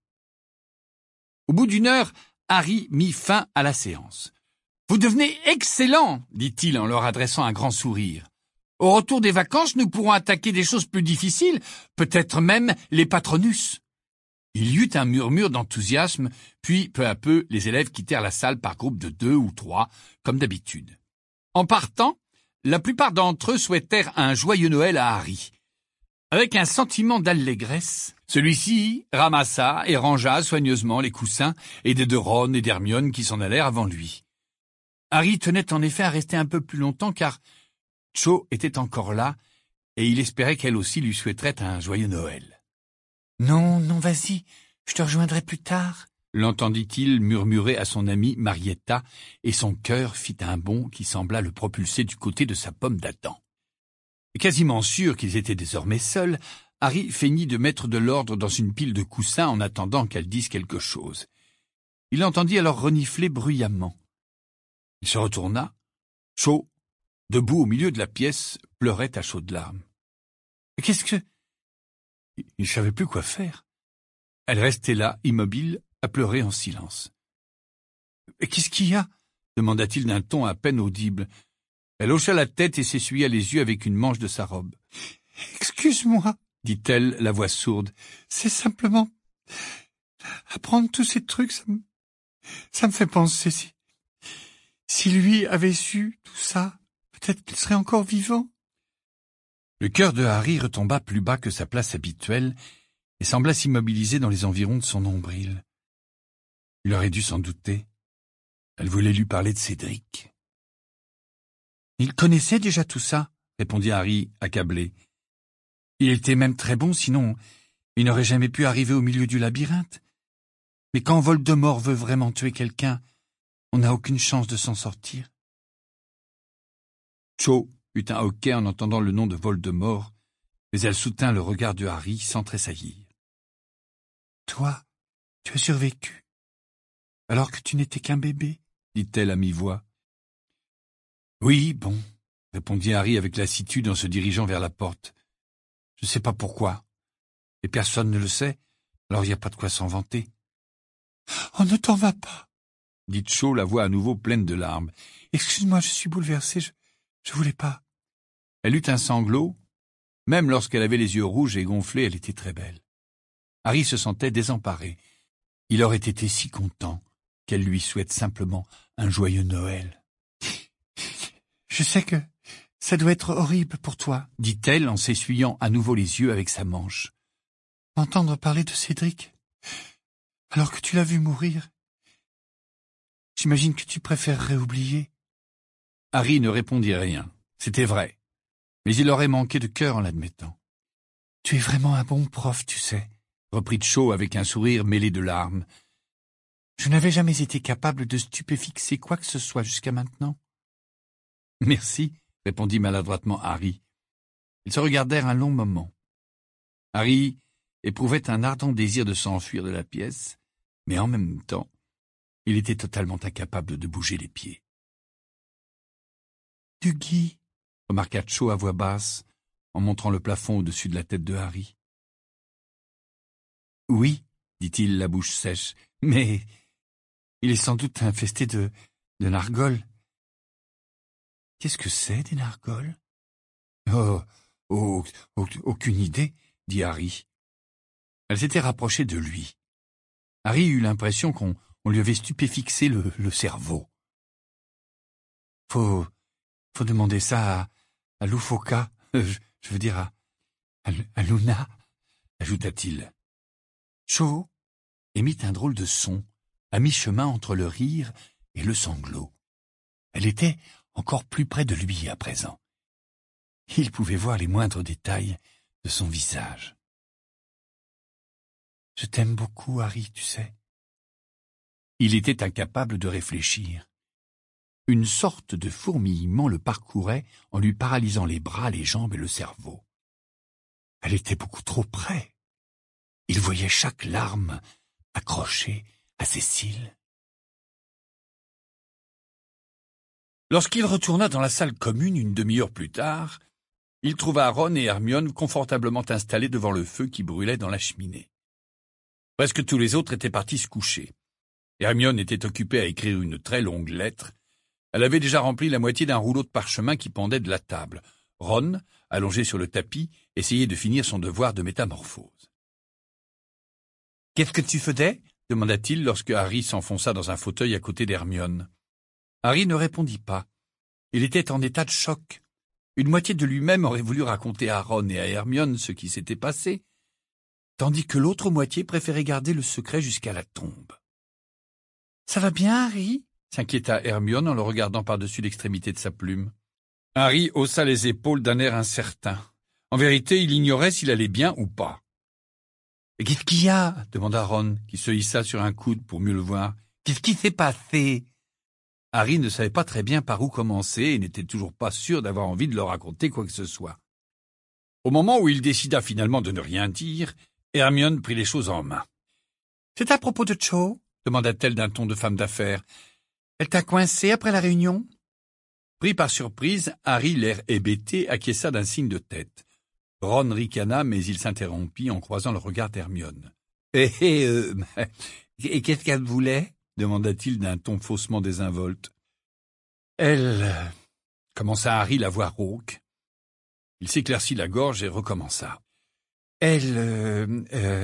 Au bout d'1 heure, Harry mit fin à la séance. « Vous devenez excellents !» dit-il en leur adressant un grand sourire. « Au retour des vacances, nous pourrons attaquer des choses plus difficiles, peut-être même les Patronus. » Il y eut un murmure d'enthousiasme, puis peu à peu, les élèves quittèrent la salle par groupes de 2 ou 3, comme d'habitude. En partant, la plupart d'entre eux souhaitèrent un joyeux Noël à Harry. Avec un sentiment d'allégresse, celui-ci ramassa et rangea soigneusement les coussins aidé de Ron et d'Hermione qui s'en allèrent avant lui. Harry tenait en effet à rester un peu plus longtemps car Cho était encore là et il espérait qu'elle aussi lui souhaiterait un joyeux Noël. « Non, vas-y, je te rejoindrai plus tard », l'entendit-il murmurer à son amie Marietta, et son cœur fit un bond qui sembla le propulser du côté de sa pomme d'Adam. Quasiment sûr qu'ils étaient désormais seuls, Harry feignit de mettre de l'ordre dans une pile de coussins en attendant qu'elle dise quelque chose. Il entendit alors renifler bruyamment. Il se retourna. Cho, debout au milieu de la pièce, pleurait à chaudes larmes. « Qu'est-ce que... » Il ne savait plus quoi faire. Elle restait là, immobile, à pleurer en silence. « Qu'est-ce qu'il y a ?» demanda-t-il d'un ton à peine audible. Elle hocha la tête et s'essuya les yeux avec une manche de sa robe. « Excuse-moi, » dit-elle, la voix sourde. « C'est simplement... apprendre tous ces trucs, ça me fait penser. Si lui avait su tout ça, peut-être qu'il serait encore vivant. » Le cœur de Harry retomba plus bas que sa place habituelle et sembla s'immobiliser dans les environs de son nombril. Il aurait dû s'en douter. Elle voulait lui parler de Cédric. « Il connaissait déjà tout ça, » répondit Harry, accablé. « Il était même très bon, sinon il n'aurait jamais pu arriver au milieu du labyrinthe. Mais quand Voldemort veut vraiment tuer quelqu'un, on n'a aucune chance de s'en sortir. » Cho eut un hoquet en entendant le nom de Voldemort, mais elle soutint le regard de Harry sans tressaillir. « Toi, tu as survécu, alors que tu n'étais qu'un bébé, » dit-elle à mi-voix. « Oui, bon, » répondit Harry avec lassitude en se dirigeant vers la porte. « Je ne sais pas pourquoi, et personne ne le sait, alors il n'y a pas de quoi s'en vanter. »« Oh, ne t'en va pas !» dit Cho, la voix à nouveau pleine de larmes. « Excuse-moi, je suis bouleversée, je voulais pas. » Elle eut un sanglot. Même lorsqu'elle avait les yeux rouges et gonflés, elle était très belle. Harry se sentait désemparé. Il aurait été si content qu'elle lui souhaite simplement un joyeux Noël. « Je sais que ça doit être horrible pour toi, » dit-elle en s'essuyant à nouveau les yeux avec sa manche. « Entendre parler de Cédric, alors que tu l'as vu mourir. J'imagine que tu préférerais oublier. » Harry ne répondit rien. C'était vrai. Mais il aurait manqué de cœur en l'admettant. « Tu es vraiment un bon prof, tu sais, » reprit Cho avec un sourire mêlé de larmes. Je n'avais jamais été capable de stupéfixer quoi que ce soit jusqu'à maintenant. Merci, répondit maladroitement Harry. Ils se regardèrent un long moment. Harry éprouvait un ardent désir de s'enfuir de la pièce, mais en même temps, il était totalement incapable de bouger les pieds. « Du gui !» remarqua Cho à voix basse, en montrant le plafond au-dessus de la tête de Harry. « Oui, dit-il, la bouche sèche, mais il est sans doute infesté de nargoles. »« Qu'est-ce que c'est, des nargoles ?»« Aucune idée, » dit Harry. Elle s'était rapprochée de lui. Harry eut l'impression qu'on lui avait stupéfixé le cerveau. Faut demander ça à Loufoka, je veux dire à Luna, ajouta-t-il. Cho émit un drôle de son, à mi-chemin entre le rire et le sanglot. Elle était encore plus près de lui à présent. Il pouvait voir les moindres détails de son visage. « Je t'aime beaucoup, Harry, tu sais. » Il était incapable de réfléchir. Une sorte de fourmillement le parcourait en lui paralysant les bras, les jambes et le cerveau. Elle était beaucoup trop près. Il voyait chaque larme accrochée à ses cils. Lorsqu'il retourna dans la salle commune une demi-heure plus tard, il trouva Ron et Hermione confortablement installés devant le feu qui brûlait dans la cheminée. Presque tous les autres étaient partis se coucher. Hermione était occupée à écrire une très longue lettre. Elle avait déjà rempli la moitié d'un rouleau de parchemin qui pendait de la table. Ron, allongé sur le tapis, essayait de finir son devoir de métamorphose. « Qu'est-ce que tu faisais ?» demanda-t-il lorsque Harry s'enfonça dans un fauteuil à côté d'Hermione. Harry ne répondit pas. Il était en état de choc. Une moitié de lui-même aurait voulu raconter à Ron et à Hermione ce qui s'était passé, tandis que l'autre moitié préférait garder le secret jusqu'à la tombe. « Ça va bien, Harry ?» s'inquiéta Hermione en le regardant par-dessus l'extrémité de sa plume. Harry haussa les épaules d'un air incertain. En vérité, il ignorait s'il allait bien ou pas. « Qu'est-ce qu'il y a ?» demanda Ron, qui se hissa sur un coude pour mieux le voir. « Qu'est-ce qui s'est passé ?» Harry ne savait pas très bien par où commencer et n'était toujours pas sûr d'avoir envie de leur raconter quoi que ce soit. Au moment où il décida finalement de ne rien dire, Hermione prit les choses en main. « C'est à propos de Cho ?» demanda-t-elle d'un ton de femme d'affaires. « Elle t'a coincé après la réunion ?» Pris par surprise, Harry, l'air hébété, acquiesça d'un signe de tête. Ron ricana, mais il s'interrompit en croisant le regard d'Hermione. « Et qu'est-ce qu'elle voulait ?» demanda-t-il d'un ton faussement désinvolte. « Elle... » commença Harry, la voix rauque. Il s'éclaircit la gorge et recommença. « Elle...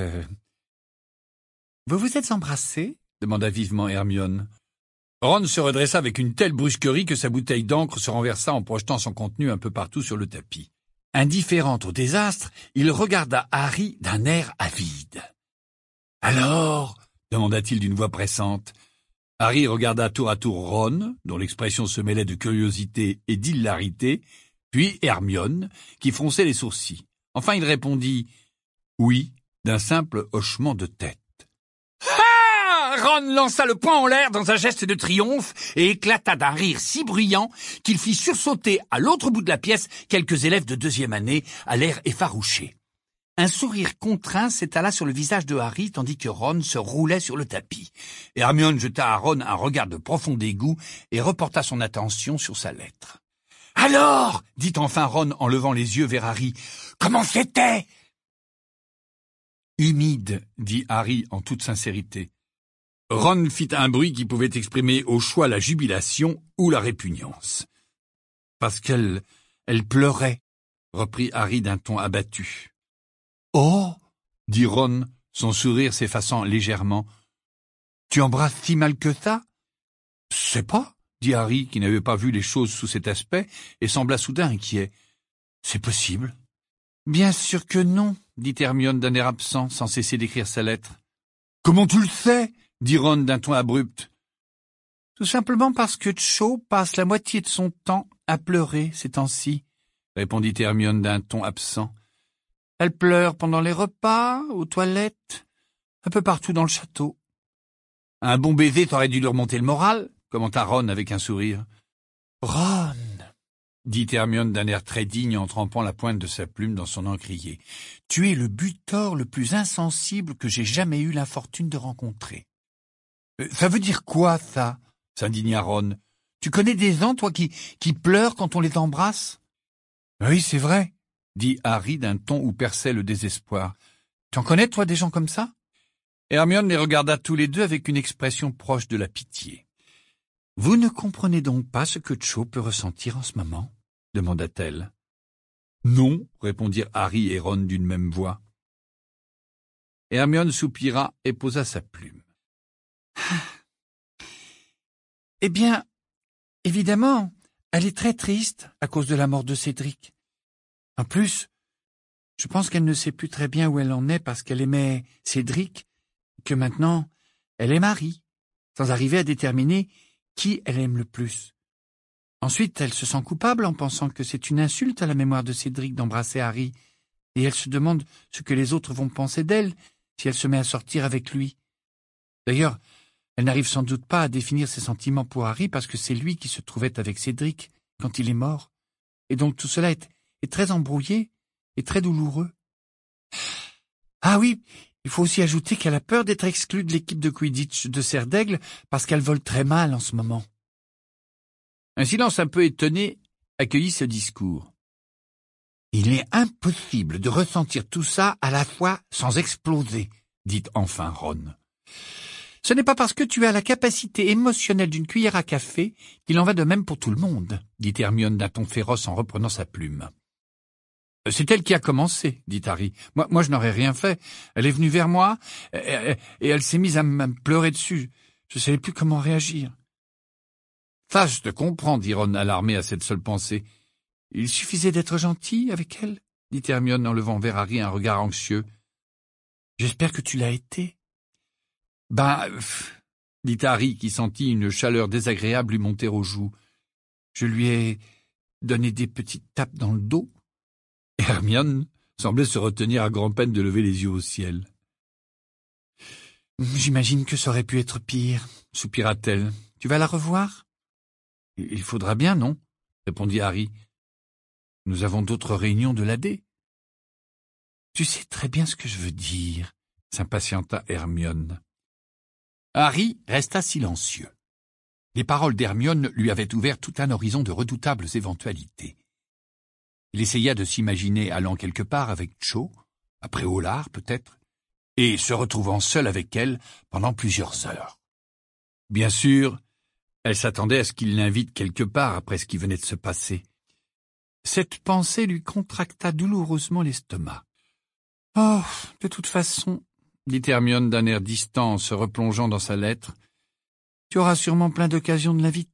Vous vous êtes embrassés ?» demanda vivement Hermione. Ron se redressa avec une telle brusquerie que sa bouteille d'encre se renversa en projetant son contenu un peu partout sur le tapis. Indifférent au désastre, il regarda Harry d'un air avide. « Alors ?» demanda-t-il d'une voix pressante. Harry regarda tour à tour Ron, dont l'expression se mêlait de curiosité et d'hilarité, puis Hermione, qui fronçait les sourcils. Enfin, il répondit « oui » d'un simple hochement de tête. Ron lança le poing en l'air dans un geste de triomphe et éclata d'un rire si bruyant qu'il fit sursauter à l'autre bout de la pièce quelques élèves de 2e année à l'air effarouché. Un sourire contraint s'étala sur le visage de Harry tandis que Ron se roulait sur le tapis. Hermione jeta à Ron un regard de profond dégoût et reporta son attention sur sa lettre. « Alors !» dit enfin Ron en levant les yeux vers Harry. « Comment c'était ?» « Humide » dit Harry en toute sincérité. Ron fit un bruit qui pouvait exprimer au choix la jubilation ou la répugnance. « Parce qu'elle pleurait », reprit Harry d'un ton abattu. « Oh !» dit Ron, son sourire s'effaçant légèrement. « Tu embrasses si mal que ça ?»« Je sais pas », dit Harry, qui n'avait pas vu les choses sous cet aspect, et sembla soudain inquiet. « C'est possible. »« Bien sûr que non », dit Hermione d'un air absent, sans cesser d'écrire sa lettre. « Comment tu le sais ?» dit Ron d'un ton abrupt. « Tout simplement parce que Cho passe la moitié de son temps à pleurer ces temps-ci, » répondit Hermione d'un ton absent. Elle pleure pendant les repas, aux toilettes, un peu partout dans le château. Un bon baiser t'aurait dû lui remonter le moral, commenta Ron avec un sourire. Ron, dit Hermione d'un air très digne en trempant la pointe de sa plume dans son encrier. Tu es le butor le plus insensible que j'ai jamais eu l'infortune de rencontrer. Ça veut dire quoi, ça? S'indigna Ron. Tu connais des gens, toi, qui pleurent quand on les embrasse? Oui, c'est vrai, dit Harry d'un ton où perçait le désespoir. Tu en connais, toi, des gens comme ça? Hermione les regarda tous les deux avec une expression proche de la pitié. Vous ne comprenez donc pas ce que Cho peut ressentir en ce moment? Demanda-t-elle. Non, répondirent Harry et Ron d'une même voix. Hermione soupira et posa sa plume. Eh bien, évidemment, elle est très triste à cause de la mort de Cédric. En plus, je pense qu'elle ne sait plus très bien où elle en est parce qu'elle aimait Cédric, que maintenant, elle aime Harry, sans arriver à déterminer qui elle aime le plus. Ensuite, elle se sent coupable en pensant que c'est une insulte à la mémoire de Cédric d'embrasser Harry, et elle se demande ce que les autres vont penser d'elle si elle se met à sortir avec lui. D'ailleurs, elle n'arrive sans doute pas à définir ses sentiments pour Harry parce que c'est lui qui se trouvait avec Cédric quand il est mort, et donc tout cela est très embrouillé et très douloureux. Ah oui, il faut aussi ajouter qu'elle a peur d'être exclue de l'équipe de Quidditch de Serre d'Aigle parce qu'elle vole très mal en ce moment. Un silence un peu étonné accueillit ce discours. Il est impossible de ressentir tout ça à la fois sans exploser, dit enfin Ron. Ce n'est pas parce que tu as la capacité émotionnelle d'une cuillère à café qu'il en va de même pour tout le monde, dit Hermione d'un ton féroce en reprenant sa plume. C'est elle qui a commencé, dit Harry. Moi, je n'aurais rien fait. Elle est venue vers moi et elle s'est mise à me pleurer dessus. Je ne savais plus comment réagir. Ça, je te comprends, dit Ron, alarmé à cette seule pensée. Il suffisait d'être gentil avec elle, dit Hermione en levant vers Harry un regard anxieux. J'espère que tu l'as été. Dit Harry qui sentit une chaleur désagréable lui monter aux joues. Je lui ai donné des petites tapes dans le dos. Hermione semblait se retenir à grand-peine de lever les yeux au ciel. J'imagine que ça aurait pu être pire, soupira-t-elle. Tu vas la revoir? Il faudra bien, non? Répondit Harry. Nous avons d'autres réunions de l'AD. Tu sais très bien ce que je veux dire, s'impatienta Hermione. Harry resta silencieux. Les paroles d'Hermione lui avaient ouvert tout un horizon de redoutables éventualités. Il essaya de s'imaginer allant quelque part avec Cho, après Hollard peut-être, et se retrouvant seul avec elle pendant plusieurs heures. Bien sûr, elle s'attendait à ce qu'il l'invite quelque part après ce qui venait de se passer. Cette pensée lui contracta douloureusement l'estomac. « Oh, de toute façon, dit Hermione d'un air distant en se replongeant dans sa lettre, tu auras sûrement plein d'occasions de l'inviter. »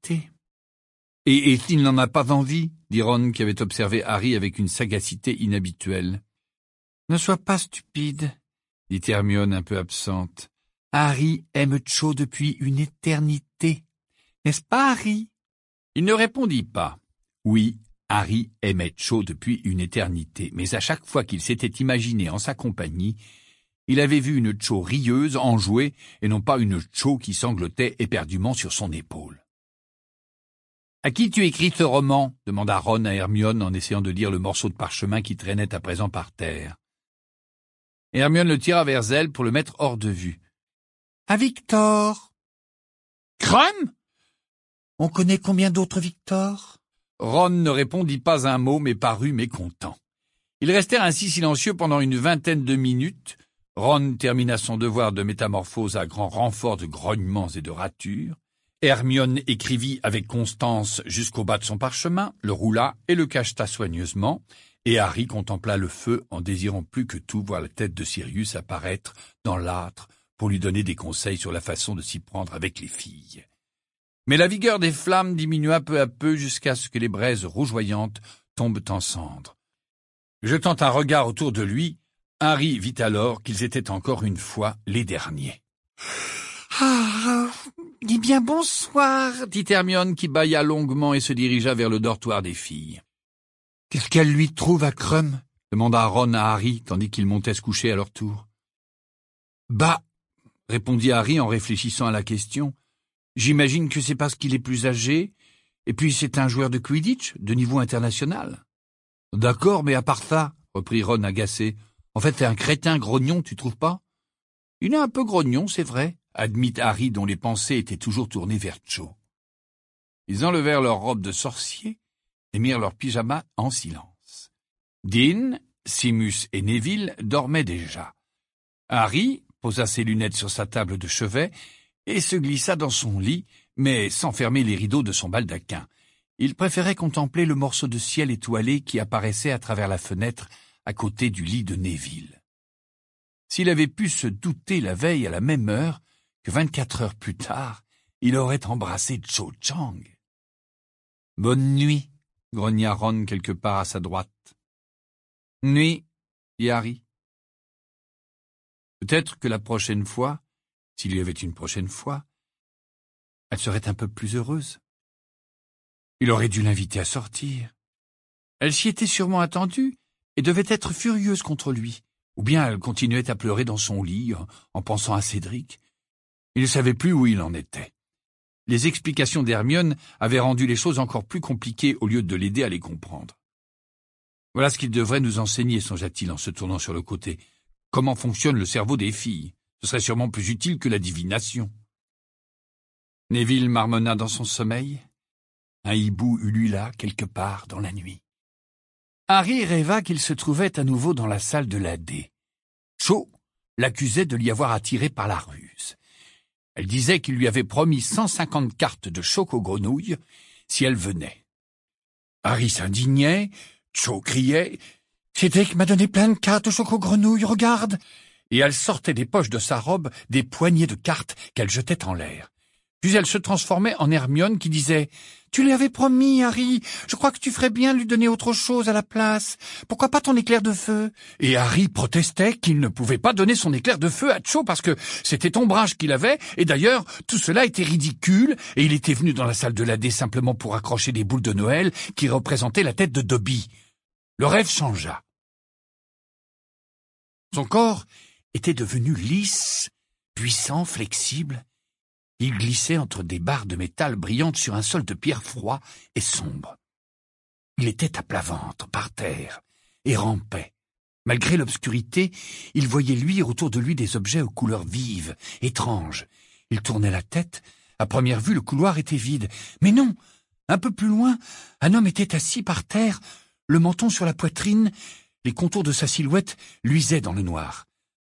Et s'il n'en a pas envie, dit Ron qui avait observé Harry avec une sagacité inhabituelle. Ne sois pas stupide, dit Hermione un peu absente. Harry aime Cho depuis une éternité. N'est-ce pas, Harry? Il ne répondit pas. Oui, Harry aimait Cho depuis une éternité, mais à chaque fois qu'il s'était imaginé en sa compagnie, il avait vu une Cho rieuse, enjouée, et non pas une Cho qui sanglotait éperdument sur son épaule. « À qui tu écris ce roman ?» demanda Ron à Hermione en essayant de lire le morceau de parchemin qui traînait à présent par terre. Hermione le tira vers elle pour le mettre hors de vue. « À Victor. »« Krum ?» On connaît combien d'autres Victor ? Ron ne répondit pas un mot, mais parut mécontent. Ils restèrent ainsi silencieux pendant une vingtaine de minutes. Ron termina son devoir de métamorphose à grand renfort de grognements et de ratures. Hermione écrivit avec constance jusqu'au bas de son parchemin, le roula et le cacheta soigneusement, et Harry contempla le feu en désirant plus que tout voir la tête de Sirius apparaître dans l'âtre pour lui donner des conseils sur la façon de s'y prendre avec les filles. Mais la vigueur des flammes diminua peu à peu jusqu'à ce que les braises rougeoyantes tombent en cendres. Jetant un regard autour de lui, Harry vit alors qu'ils étaient encore une fois les derniers. « Eh bien, bonsoir, dit Hermione qui bâilla longuement et se dirigea vers le dortoir des filles. « Qu'est-ce qu'elle lui trouve à Krum ?» demanda Ron à Harry, tandis qu'ils montaient se coucher à leur tour. Bah, répondit Harry en réfléchissant à la question, j'imagine que c'est parce qu'il est plus âgé, et puis c'est un joueur de Quidditch, de niveau international. D'accord, mais à part ça, reprit Ron agacé, en fait c'est un crétin grognon, tu trouves pas? Il est un peu grognon, c'est vrai, admit Harry dont les pensées étaient toujours tournées vers Cho. Ils enlevèrent leurs robes de sorcier et mirent leurs pyjamas en silence. Dean, Simus et Neville dormaient déjà. Harry posa ses lunettes sur sa table de chevet et se glissa dans son lit, mais sans fermer les rideaux de son baldaquin. Il préférait contempler le morceau de ciel étoilé qui apparaissait à travers la fenêtre à côté du lit de Neville. S'il avait pu se douter la veille à la même heure que 24 heures plus tard, il aurait embrassé Cho Chang. « Bonne nuit », grogna Ron quelque part à sa droite. « Nuit », dit Harry. Peut-être que la prochaine fois, s'il y avait une prochaine fois, elle serait un peu plus heureuse. Il aurait dû l'inviter à sortir. Elle s'y était sûrement attendue et devait être furieuse contre lui, ou bien elle continuait à pleurer dans son lit en pensant à Cédric. Il ne savait plus où il en était. Les explications d'Hermione avaient rendu les choses encore plus compliquées au lieu de l'aider à les comprendre. Voilà ce qu'il devrait nous enseigner, songea-t-il en se tournant sur le côté. Comment fonctionne le cerveau des filles? Ce serait sûrement plus utile que la divination. Neville marmonna dans son sommeil. Un hibou ulula quelque part dans la nuit. Harry rêva qu'il se trouvait à nouveau dans la salle de la D. Cho l'accusait de l'y avoir attiré par la ruse. Elle disait qu'il lui avait promis 150 cartes de choco-grenouille si elle venait. Harry s'indignait, Cho criait « Cédric m'a donné plein de cartes de choco-grenouille, regarde !» Et elle sortait des poches de sa robe des poignées de cartes qu'elle jetait en l'air. Puis elle se transformait en Hermione qui disait « Tu lui avais promis, Harry, je crois que tu ferais bien lui donner autre chose à la place. Pourquoi pas ton éclair de feu ?» Et Harry protestait qu'il ne pouvait pas donner son éclair de feu à Cho parce que c'était ombrage qu'il avait, et d'ailleurs, tout cela était ridicule, et il était venu dans la salle de la D simplement pour accrocher des boules de Noël qui représentaient la tête de Dobby. Le rêve changea. Son corps était devenu lisse, puissant, flexible. Il glissait entre des barres de métal brillantes sur un sol de pierre froid et sombre. Il était à plat ventre, par terre, et rampait. Malgré l'obscurité, il voyait luire autour de lui des objets aux couleurs vives, étranges. Il tournait la tête. À première vue, le couloir était vide. Mais non, un peu plus loin, un homme était assis par terre, le menton sur la poitrine. Les contours de sa silhouette luisaient dans le noir.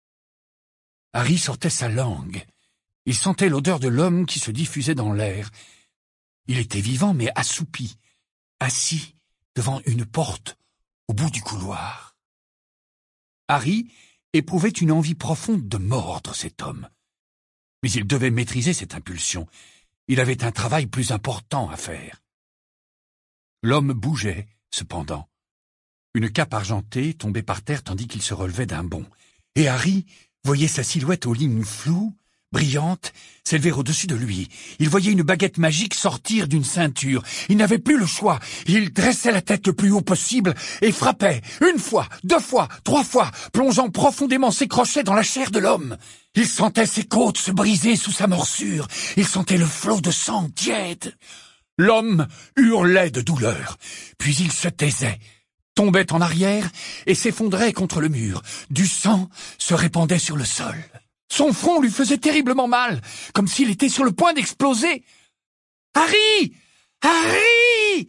Harry sortait sa langue. Il sentait l'odeur de l'homme qui se diffusait dans l'air. Il était vivant mais assoupi, assis devant une porte au bout du couloir. Harry éprouvait une envie profonde de mordre cet homme. Mais il devait maîtriser cette impulsion. Il avait un travail plus important à faire. L'homme bougeait, cependant. Une cape argentée tombait par terre tandis qu'il se relevait d'un bond. Et Harry voyait sa silhouette aux lignes floues, brillante, s'élever au-dessus de lui. Il voyait une baguette magique sortir d'une ceinture. Il n'avait plus le choix. Il dressait la tête le plus haut possible et frappait, 1 fois, 2 fois, 3 fois, plongeant profondément ses crochets dans la chair de l'homme. Il sentait ses côtes se briser sous sa morsure. Il sentait le flot de sang tiède. L'homme hurlait de douleur, puis il se taisait, tombait en arrière et s'effondrait contre le mur. Du sang se répandait sur le sol. Son front lui faisait terriblement mal, comme s'il était sur le point d'exploser. « Harry! Harry !»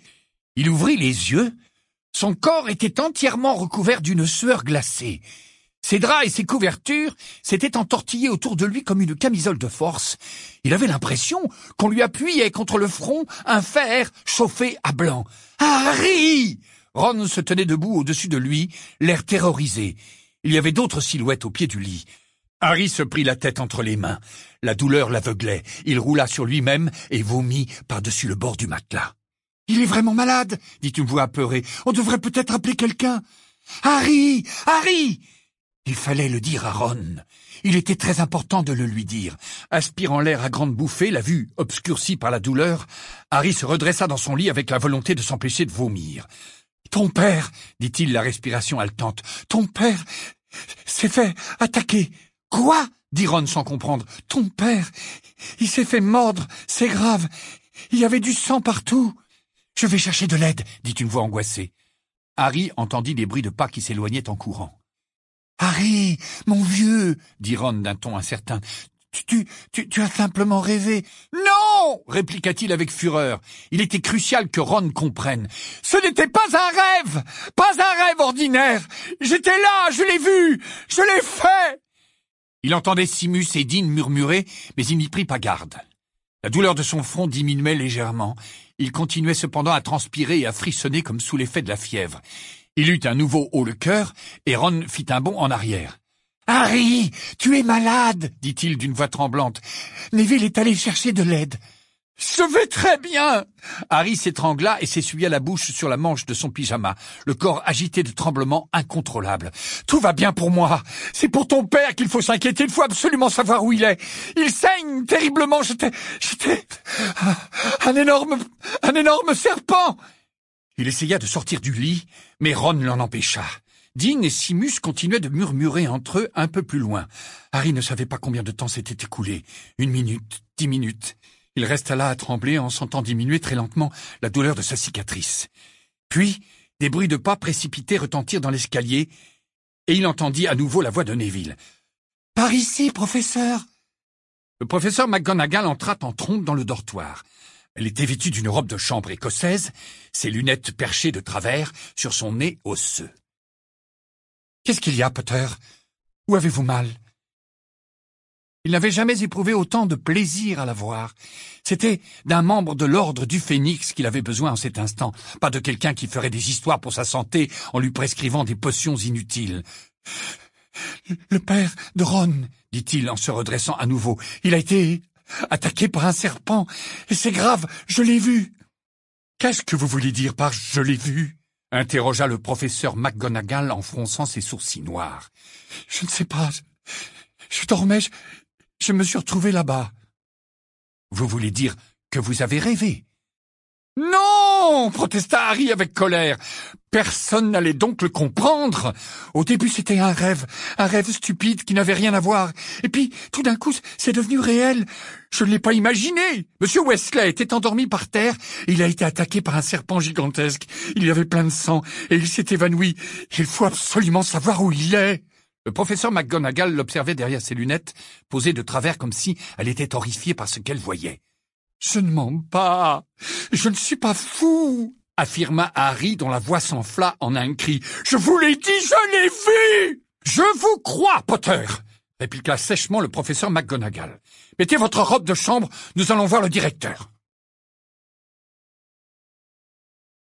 Il ouvrit les yeux. Son corps était entièrement recouvert d'une sueur glacée. Ses draps et ses couvertures s'étaient entortillés autour de lui comme une camisole de force. Il avait l'impression qu'on lui appuyait contre le front un fer chauffé à blanc. « Harry !» Ron se tenait debout au-dessus de lui, l'air terrorisé. Il y avait d'autres silhouettes au pied du lit. Harry se prit la tête entre les mains. La douleur l'aveuglait. Il roula sur lui-même et vomit par-dessus le bord du matelas. « Il est vraiment malade !» dit une voix apeurée. « On devrait peut-être appeler quelqu'un. »« Harry ! Harry !» Il fallait le dire à Ron. Il était très important de le lui dire. Aspirant l'air à grandes bouffées, la vue obscurcie par la douleur, Harry se redressa dans son lit avec la volonté de s'empêcher de vomir. Ton père, dit-il, la respiration haletante. Ton père s'est fait attaquer. Quoi? Dit Ron sans comprendre. Ton père, il s'est fait mordre, c'est grave. Il y avait du sang partout. Je vais chercher de l'aide, dit une voix angoissée. Harry entendit des bruits de pas qui s'éloignaient en courant. Harry, mon vieux, dit Ron d'un ton incertain. Tu as simplement rêvé. Non, répliqua-t-il avec fureur. Il était crucial que Ron comprenne. Ce n'était pas un rêve, pas un rêve ordinaire. J'étais là, je l'ai vu, je l'ai fait. Il entendait Simus et Dean murmurer, mais il n'y prit pas garde. La douleur de son front diminuait légèrement. Il continuait cependant à transpirer et à frissonner comme sous l'effet de la fièvre. Il eut un nouveau haut-le-cœur et Ron fit un bond en arrière. « Harry, tu es malade !» dit-il d'une voix tremblante. « Neville est allé chercher de l'aide. »« Je vais très bien !» Harry s'étrangla et s'essuya la bouche sur la manche de son pyjama, le corps agité de tremblements incontrôlables. « Tout va bien pour moi. C'est pour ton père qu'il faut s'inquiéter. Il faut absolument savoir où il est. Il saigne terriblement. J'étais un énorme serpent !» Il essaya de sortir du lit, mais Ron l'en empêcha. Dean et Simus continuaient de murmurer entre eux un peu plus loin. Harry ne savait pas combien de temps s'était écoulé. 1 minute, 10 minutes. Il resta là à trembler en sentant diminuer très lentement la douleur de sa cicatrice. Puis, des bruits de pas précipités retentirent dans l'escalier, et il entendit à nouveau la voix de Neville. « Par ici, professeur !» Le professeur McGonagall entra en trompe dans le dortoir. Elle était vêtue d'une robe de chambre écossaise, ses lunettes perchées de travers sur son nez osseux. « Qu'est-ce qu'il y a, Potter? Où avez-vous mal ?» Il n'avait jamais éprouvé autant de plaisir à la voir. C'était d'un membre de l'ordre du Phénix qu'il avait besoin en cet instant, pas de quelqu'un qui ferait des histoires pour sa santé en lui prescrivant des potions inutiles. « Le père de Ron, dit-il en se redressant à nouveau, il a été attaqué par un serpent, et c'est grave, je l'ai vu. »« Qu'est-ce que vous voulez dire par « je l'ai vu » interrogea le professeur McGonagall en fronçant ses sourcils noirs. « Je ne sais pas, je dormais, je me suis retrouvé là-bas. »« Vous voulez dire que vous avez rêvé ?»« Non !» protesta Harry avec colère. Personne n'allait donc le comprendre. Au début, c'était un rêve stupide qui n'avait rien à voir. Et puis, tout d'un coup, c'est devenu réel. Je ne l'ai pas imaginé. Monsieur Weasley était endormi par terre. Il a été attaqué par un serpent gigantesque. Il y avait plein de sang et il s'est évanoui. Il faut absolument savoir où il est. Le professeur McGonagall l'observait derrière ses lunettes, posées de travers comme si elle était horrifiée par ce qu'elle voyait. « Je ne mens pas. Je ne suis pas fou. » affirma Harry dont la voix s'enfla en un cri. « Je vous l'ai dit, je l'ai vu !»« Je vous crois, Potter !» répliqua sèchement le professeur McGonagall. « Mettez votre robe de chambre, nous allons voir le directeur. »